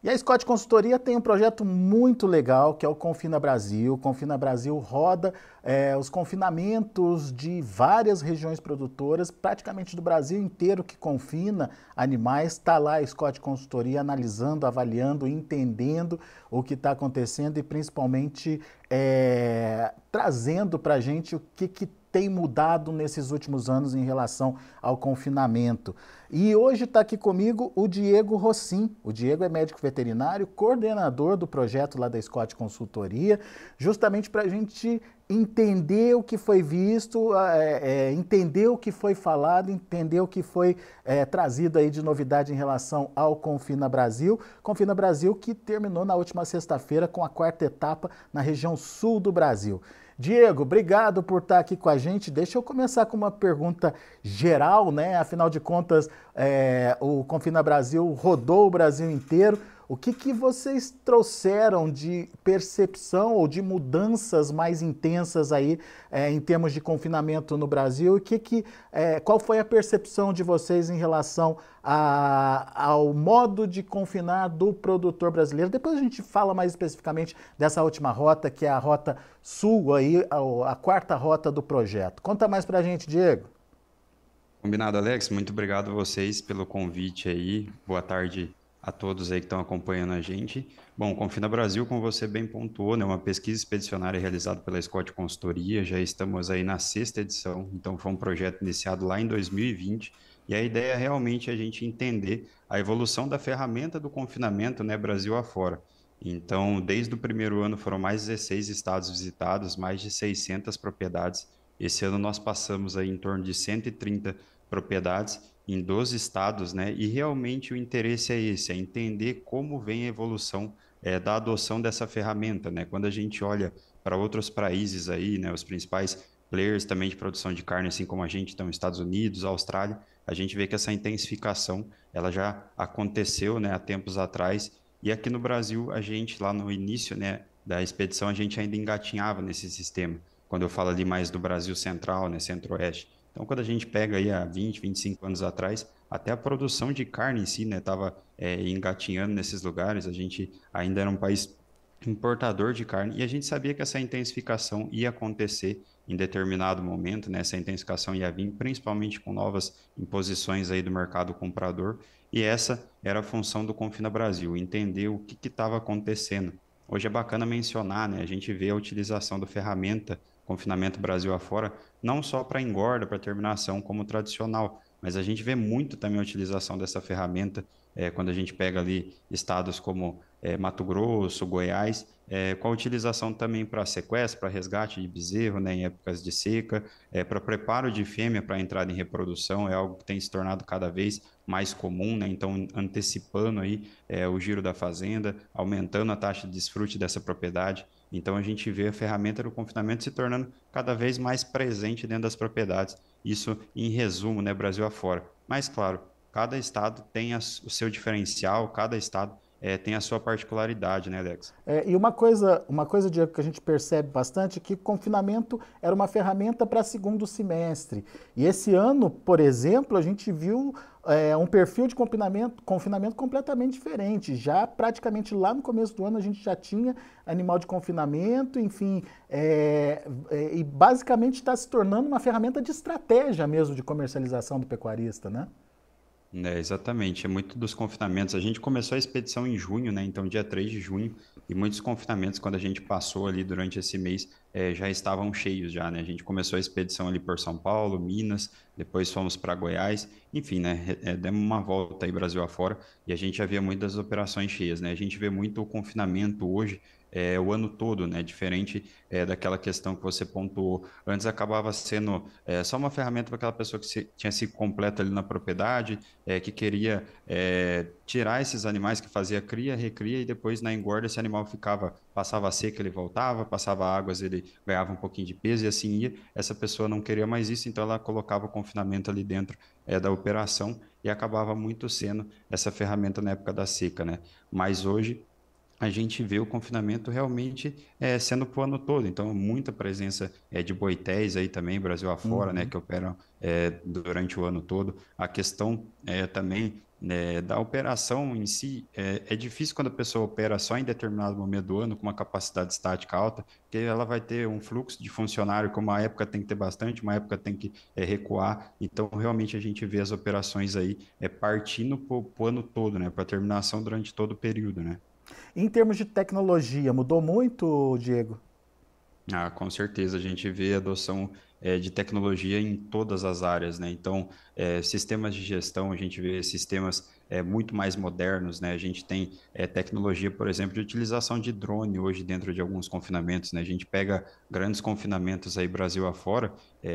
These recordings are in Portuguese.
E a Scott Consultoria tem um projeto muito legal que é o Confina Brasil. O Confina Brasil roda os confinamentos de várias regiões produtoras, praticamente do Brasil inteiro que confina animais. Está lá a Scott Consultoria analisando, avaliando, entendendo o que está acontecendo e principalmente trazendo para a gente o que tem mudado nesses últimos anos em relação ao confinamento. E hoje está aqui comigo o Diego Rossim. O Diego é médico veterinário, coordenador do projeto lá da Scott Consultoria, justamente para a gente entender o que foi visto, entender o que foi falado, entender o que foi trazido aí de novidade em relação ao Confina Brasil. Confina Brasil que terminou na última sexta-feira com a quarta etapa na região sul do Brasil. Diego, obrigado por estar aqui com a gente. Deixa eu começar com uma pergunta geral, né? Afinal de contas, o Confina Brasil rodou o Brasil inteiro. O que vocês trouxeram de percepção ou de mudanças mais intensas aí em termos de confinamento no Brasil? Qual foi a percepção de vocês em relação ao modo de confinar do produtor brasileiro? Depois a gente fala mais especificamente dessa última rota, que é a rota sul, aí, a quarta rota do projeto. Conta mais pra gente, Diego. Combinado, Alex. Muito obrigado a vocês pelo convite aí. Boa tarde a todos aí que estão acompanhando a gente. Bom, Confina Brasil, como você bem pontuou, né, uma pesquisa expedicionária realizada pela Scott Consultoria. Já estamos aí na sexta edição, então foi um projeto iniciado lá em 2020. E a ideia é realmente a gente entender a evolução da ferramenta do confinamento, né, Brasil afora. Então, desde o primeiro ano foram mais 16 estados visitados, mais de 600 propriedades. Esse ano nós passamos aí em torno de 130 propriedades em 12 estados, né? E realmente o interesse é esse, é entender como vem a evolução da adoção dessa ferramenta, né? Quando a gente olha para outros países aí, né? Os principais players também de produção de carne, assim como a gente, então Estados Unidos, Austrália, a gente vê que essa intensificação, ela já aconteceu, né? Há tempos atrás. E aqui no Brasil, a gente lá no início, né? Da expedição, a gente ainda engatinhava nesse sistema. Quando eu falo ali mais do Brasil Central, né? Centro-Oeste. Então, quando a gente pega aí há 20, 25 anos atrás, até a produção de carne em si, né, estava engatinhando nesses lugares. A gente ainda era um país importador de carne e a gente sabia que essa intensificação ia acontecer em determinado momento, né? Essa intensificação ia vir principalmente com novas imposições aí do mercado comprador e essa era a função do Confina Brasil, entender o que estava acontecendo. Hoje é bacana mencionar, né? A gente vê a utilização da ferramenta Confinamento Brasil afora não só para engorda, para terminação como tradicional, mas a gente vê muito também a utilização dessa ferramenta quando a gente pega ali estados como Mato Grosso, Goiás, com a utilização também para sequestro, para resgate de bezerro, né, em épocas de seca, para preparo de fêmea para entrada em reprodução, é algo que tem se tornado cada vez mais comum, né, então antecipando aí o giro da fazenda, aumentando a taxa de desfrute dessa propriedade. Então a gente vê a ferramenta do confinamento se tornando cada vez mais presente dentro das propriedades. Isso em resumo, né, Brasil afora. Mas claro, cada estado tem o seu diferencial, cada estado tem a sua particularidade, né, Alex? E uma coisa, Diego, que a gente percebe bastante é que o confinamento era uma ferramenta para segundo semestre. E esse ano, por exemplo, a gente viu um perfil de confinamento completamente diferente. Já praticamente lá no começo do ano a gente já tinha animal de confinamento, enfim, e basicamente está se tornando uma ferramenta de estratégia mesmo de comercialização do pecuarista, né? Exatamente, é muito dos confinamentos. A gente começou a expedição em junho, né? Então, dia 3 de junho, e muitos confinamentos, quando a gente passou ali durante esse mês, já estavam cheios já, né? A gente começou a expedição ali por São Paulo, Minas, depois fomos para Goiás, enfim, né? Demos uma volta aí Brasil afora e a gente já via muitas operações cheias, né? A gente vê muito o confinamento hoje, o ano todo, né? Diferente daquela questão que você pontuou. Antes acabava sendo só uma ferramenta para aquela pessoa que tinha se completo ali na propriedade, que queria tirar esses animais que fazia cria, recria e depois na engorda esse animal ficava, passava seca, ele voltava, passava águas, ele ganhava um pouquinho de peso e assim ia. Essa pessoa não queria mais isso, então ela colocava o confinamento ali dentro da operação e acabava muito sendo essa ferramenta na época da seca, né? Mas hoje a gente vê o confinamento realmente sendo para o ano todo. Então, muita presença de boitéis aí também, Brasil afora, né, Uhum. que operam durante o ano todo. A questão também né, da operação em si, é difícil quando a pessoa opera só em determinado momento do ano, com uma capacidade estática alta, porque ela vai ter um fluxo de funcionário, como uma época tem que ter bastante, uma época tem que recuar. Então, realmente, a gente vê as operações aí partindo para o ano todo, né, para terminação durante todo o período, né? Em termos de tecnologia, mudou muito, Diego? Ah, com certeza, a gente vê a adoção de tecnologia em todas as áreas, né? Então, sistemas de gestão, a gente vê sistemas muito mais modernos, né? A gente tem tecnologia, por exemplo, de utilização de drone hoje dentro de alguns confinamentos, né? A gente pega grandes confinamentos aí Brasil afora,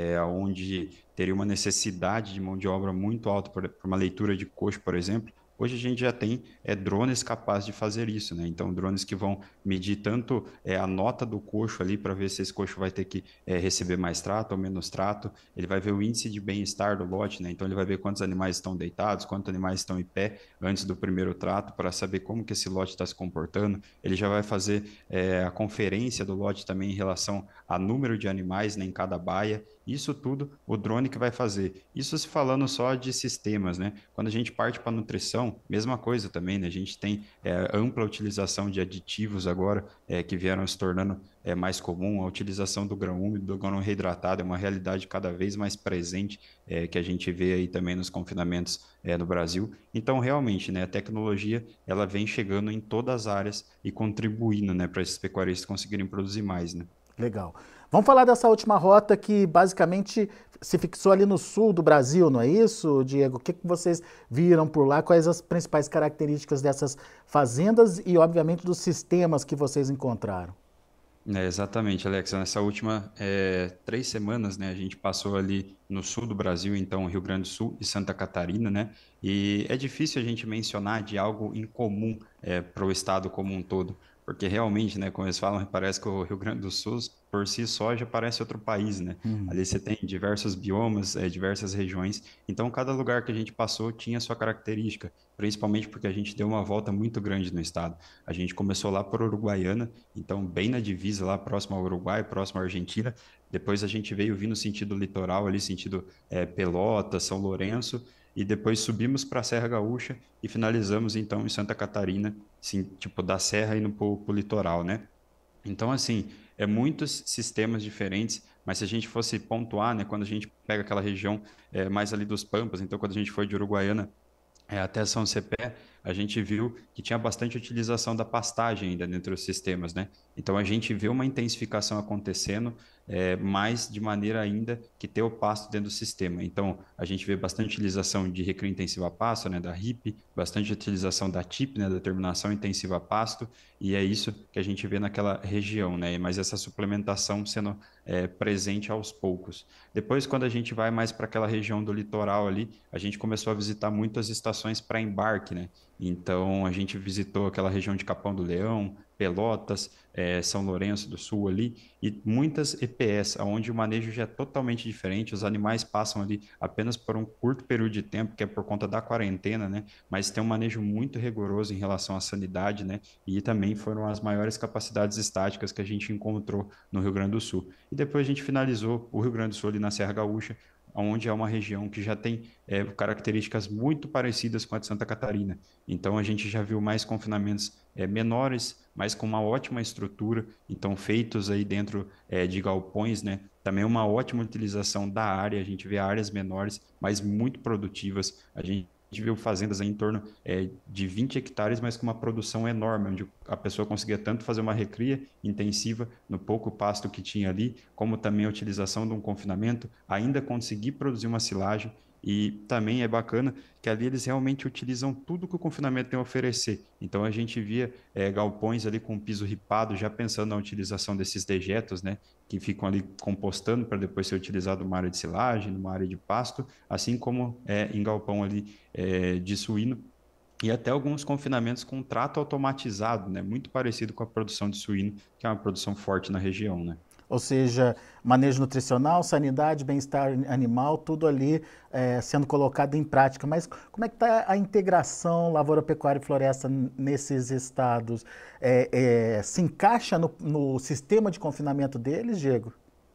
onde teria uma necessidade de mão de obra muito alta por uma leitura de coxo, por exemplo. Hoje a gente já tem drones capazes de fazer isso, né? Então, drones que vão medir tanto a nota do coxo ali para ver se esse coxo vai ter que receber mais trato ou menos trato. Ele vai ver o índice de bem-estar do lote, né? Então ele vai ver quantos animais estão deitados, quantos animais estão em pé antes do primeiro trato para saber como que esse lote está se comportando. Ele já vai fazer a conferência do lote também em relação a número de animais, né, em cada baia. Isso tudo o drone que vai fazer. Isso se falando só de sistemas, né? Quando a gente parte para nutrição, mesma coisa também, né? A gente tem ampla utilização de aditivos agora que vieram se tornando mais comum. A utilização do grão úmido, do grão reidratado é uma realidade cada vez mais presente que a gente vê aí também nos confinamentos no Brasil. Então, realmente, né, a tecnologia ela vem chegando em todas as áreas e contribuindo, né, para esses pecuaristas conseguirem produzir mais, né? Legal. Vamos falar dessa última rota que basicamente se fixou ali no sul do Brasil, não é isso, Diego? O que que vocês viram por lá? Quais as principais características dessas fazendas e, obviamente, dos sistemas que vocês encontraram? Exatamente, Alex. Nessa última 3 semanas, né, a gente passou ali no sul do Brasil, então Rio Grande do Sul e Santa Catarina, né? E é difícil a gente mencionar de algo incomum para o estado como um todo, porque realmente, né, como eles falam, parece que o Rio Grande do Sul por si só já parece outro país, né? Hum. Ali você tem diversos biomas, diversas regiões, então cada lugar que a gente passou tinha sua característica, principalmente porque a gente deu uma volta muito grande no estado. A gente começou lá por Uruguaiana, então bem na divisa lá, próximo ao Uruguai, próximo à Argentina. Depois a gente veio vindo sentido litoral ali, sentido Pelotas, São Lourenço, e depois subimos para a Serra Gaúcha e finalizamos então em Santa Catarina, assim, tipo da serra indo para o litoral, né? Então, assim, muitos sistemas diferentes, mas se a gente fosse pontuar, né, quando a gente pega aquela região mais ali dos Pampas, então quando a gente foi de Uruguaiana até São Cepé, a gente viu que tinha bastante utilização da pastagem ainda dentro dos sistemas, né? Então a gente vê uma intensificação acontecendo, mais de maneira ainda que ter o pasto dentro do sistema. Então a gente vê bastante utilização de recria intensiva a pasto, né, da RIP, bastante utilização da TIP, né, da terminação intensiva a pasto, e é isso que a gente vê naquela região, né? Mas essa suplementação sendo presente aos poucos. Depois, quando a gente vai mais para aquela região do litoral ali, a gente começou a visitar muitas estações para embarque, né? Então, a gente visitou aquela região de Capão do Leão, Pelotas, São Lourenço do Sul ali, e muitas EPS, onde o manejo já é totalmente diferente, os animais passam ali apenas por um curto período de tempo, que é por conta da quarentena, né? Mas tem um manejo muito rigoroso em relação à sanidade, né? E também foram as maiores capacidades estáticas que a gente encontrou no Rio Grande do Sul. E depois a gente finalizou o Rio Grande do Sul ali na Serra Gaúcha, onde é uma região que já tem características muito parecidas com a de Santa Catarina. Então a gente já viu mais confinamentos menores, mas com uma ótima estrutura, então feitos aí dentro de galpões, né? Também uma ótima utilização da área, a gente vê áreas menores, mas muito produtivas. A gente viu fazendas aí em torno de 20 hectares, mas com uma produção enorme, onde a pessoa conseguia tanto fazer uma recria intensiva no pouco pasto que tinha ali, como também a utilização de um confinamento, ainda conseguir produzir uma silagem. E também é bacana que ali eles realmente utilizam tudo que o confinamento tem a oferecer. Então a gente via galpões ali com piso ripado, já pensando na utilização desses dejetos, né, que ficam ali compostando para depois ser utilizado numa área de silagem, numa área de pasto, assim como em galpão ali de suíno, e até alguns confinamentos com trato automatizado, né? Muito parecido com a produção de suíno, que é uma produção forte na região, né? Ou seja, manejo nutricional, sanidade, bem-estar animal, tudo ali sendo colocado em prática. Mas como é que está a integração lavoura, pecuária e floresta nesses estados? Se encaixa no sistema de confinamento deles, Diego?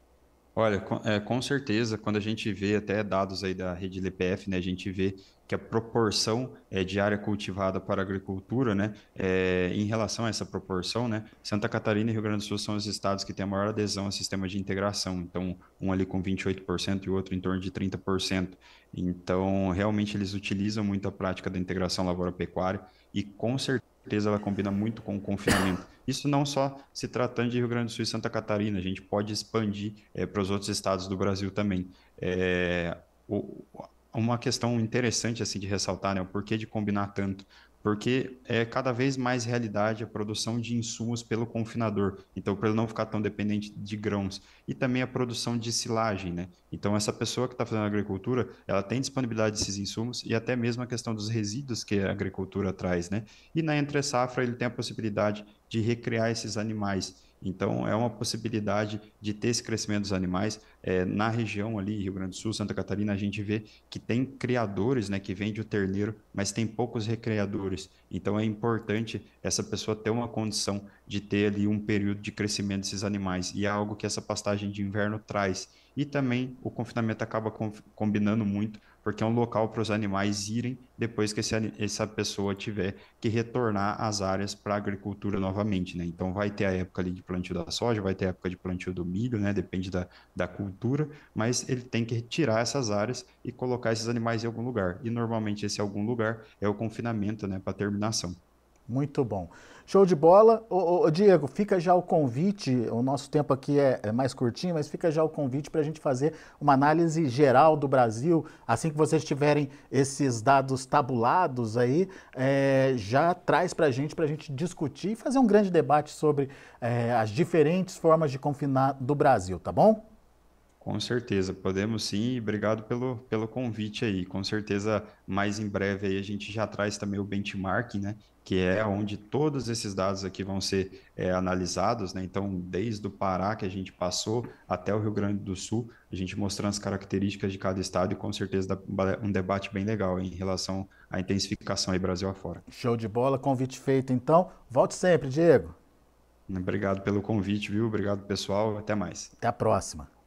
Olha, com certeza, quando a gente vê até dados aí da rede LPF, né, a gente vê que a proporção de área cultivada para a agricultura, né, em relação a essa proporção, né, Santa Catarina e Rio Grande do Sul são os estados que têm a maior adesão ao sistema de integração. Então, um ali com 28% e o outro em torno de 30%. Então, realmente eles utilizam muito a prática da integração lavoura-pecuária e com certeza ela combina muito com o confinamento. Isso não só se tratando de Rio Grande do Sul e Santa Catarina, a gente pode expandir para os outros estados do Brasil também. É, o- uma questão interessante assim de ressaltar, né, o porquê de combinar tanto, porque é cada vez mais realidade a produção de insumos pelo confinador, então para ele não ficar tão dependente de grãos, e também a produção de silagem, né? Então essa pessoa que está fazendo agricultura, ela tem disponibilidade desses insumos e até mesmo a questão dos resíduos que a agricultura traz, né? E na entre safra ele tem a possibilidade de recriar esses animais. Então, é uma possibilidade de ter esse crescimento dos animais. Na região ali, Rio Grande do Sul, Santa Catarina, a gente vê que tem criadores, né, que vendem o terneiro, mas tem poucos recreadores. Então, é importante essa pessoa ter uma condição de ter ali um período de crescimento desses animais. E é algo que essa pastagem de inverno traz. E também o confinamento acaba combinando muito, porque é um local para os animais irem depois que essa pessoa tiver que retornar às áreas para a agricultura novamente, né? Então vai ter a época ali de plantio da soja, vai ter a época de plantio do milho, né? Depende da cultura, mas ele tem que retirar essas áreas e colocar esses animais em algum lugar. E normalmente esse algum lugar é o confinamento, né? Para terminação. Muito bom. Show de bola. Ô, Diego, fica já o convite. O nosso tempo aqui é mais curtinho, mas fica já o convite para a gente fazer uma análise geral do Brasil. Assim que vocês tiverem esses dados tabulados aí, já traz para a gente discutir e fazer um grande debate sobre as diferentes formas de confinar do Brasil, tá bom? Com certeza, podemos sim, e obrigado pelo convite aí. Com certeza, mais em breve aí a gente já traz também o benchmarking, né? Que é onde todos esses dados aqui vão ser analisados, né? Então, desde o Pará que a gente passou até o Rio Grande do Sul, a gente mostrando as características de cada estado e com certeza dá um debate bem legal em relação à intensificação aí Brasil afora. Show de bola, convite feito então. Volte sempre, Diego. Obrigado pelo convite, viu? Obrigado, pessoal. Até mais. Até a próxima.